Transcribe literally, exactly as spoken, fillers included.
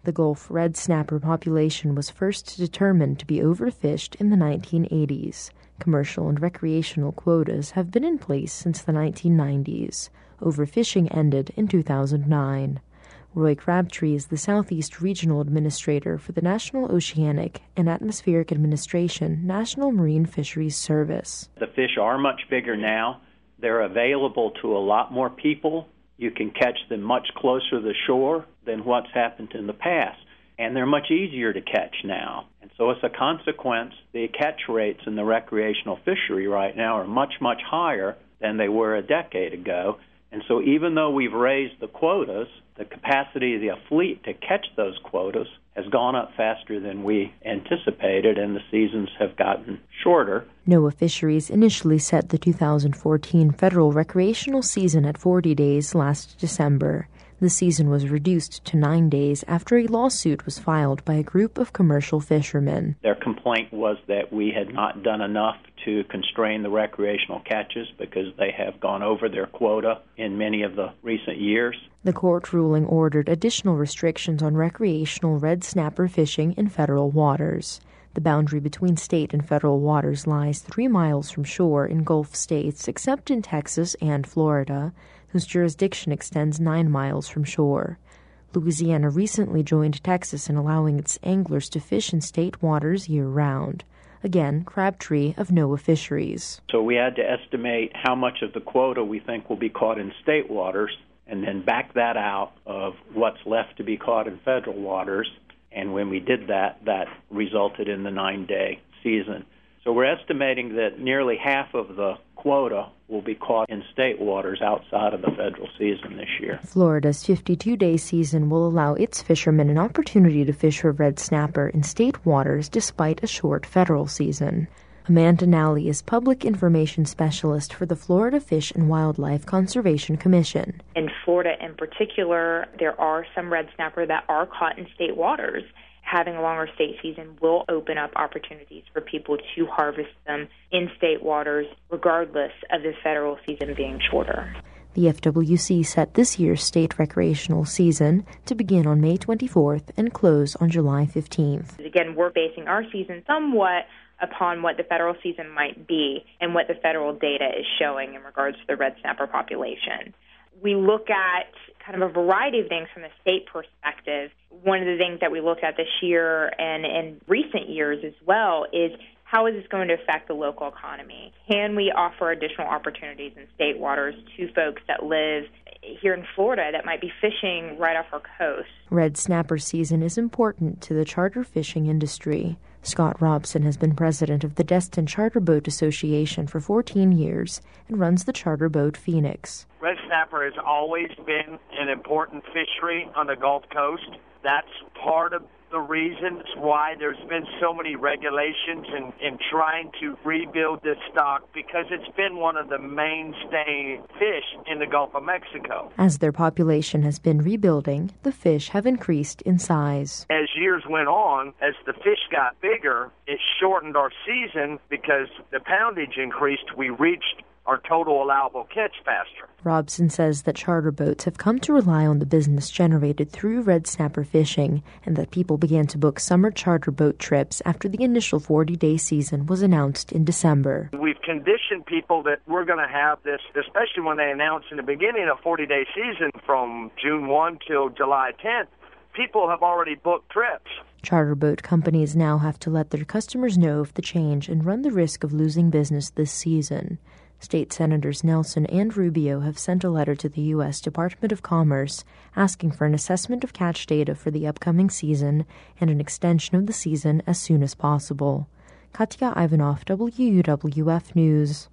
The Gulf red snapper population was first determined to be overfished in the nineteen eighties. Commercial and recreational quotas have been in place since the nineteen nineties. Overfishing ended in two thousand nine. Roy Crabtree is the Southeast Regional Administrator for the National Oceanic and Atmospheric Administration National Marine Fisheries Service. The fish are much bigger now. They're available to a lot more people. You can catch them much closer to the shore than what's happened in the past. And they're much easier to catch now. And so as a consequence, the catch rates in the recreational fishery right now are much, much higher than they were a decade ago. And so even though we've raised the quotas, the capacity of the fleet to catch those quotas has gone up faster than we anticipated, and the seasons have gotten shorter. NOAA Fisheries initially set the two thousand fourteen federal recreational season at forty days last December. The season was reduced to nine days after a lawsuit was filed by a group of commercial fishermen. Their complaint was that we had not done enough to constrain the recreational catches because they have gone over their quota in many of the recent years. The court ruling ordered additional restrictions on recreational red snapper fishing in federal waters. The boundary between state and federal waters lies three miles from shore in Gulf states, except in Texas and Florida, whose jurisdiction extends nine miles from shore. Louisiana recently joined Texas in allowing its anglers to fish in state waters year-round. Again, Crabtree of NOAA Fisheries. So we had to estimate how much of the quota we think will be caught in state waters, and then back that out of what's left to be caught in federal waters. And when we did that, that resulted in the nine-day season. So we're estimating that nearly half of the quota will be caught in state waters outside of the federal season this year. Florida's fifty-two-day season will allow its fishermen an opportunity to fish for red snapper in state waters despite a short federal season. Amanda Nally is Public Information Specialist for the Florida Fish and Wildlife Conservation Commission. In Florida in particular, there are some red snapper that are caught in state waters. Having a longer state season will open up opportunities for people to harvest them in state waters, regardless of the federal season being shorter. The F W C set this year's state recreational season to begin on May twenty-fourth and close on July fifteenth. Again, we're basing our season somewhat upon what the federal season might be and what the federal data is showing in regards to the red snapper population. We look at kind of a variety of things from a state perspective. One of the things that we looked at this year and in recent years as well is how is this going to affect the local economy? Can we offer additional opportunities in state waters to folks that live here in Florida that might be fishing right off our coast? Red snapper season is important to the charter fishing industry. Scott Robson has been president of the Destin Charter Boat Association for fourteen years and runs the charter boat Phoenix. Red snapper has always been an important fishery on the Gulf Coast. That's part of the reasons why there's been so many regulations in, in trying to rebuild this stock, because it's been one of the mainstay fish in the Gulf of Mexico. As their population has been rebuilding, the fish have increased in size. As years went on, as the fish got bigger, it shortened our season because the poundage increased. We reached our total allowable catch faster. Robson says that charter boats have come to rely on the business generated through red snapper fishing and that people began to book summer charter boat trips after the initial forty-day season was announced in December. We've conditioned people that we're going to have this, especially when they announced in the beginning a forty-day season from June first till July tenth. People have already booked trips. Charter boat companies now have to let their customers know of the change and run the risk of losing business this season. State Senators Nelson and Rubio have sent a letter to the U S Department of Commerce asking for an assessment of catch data for the upcoming season and an extension of the season as soon as possible. Katya Ivanov, W U W F News.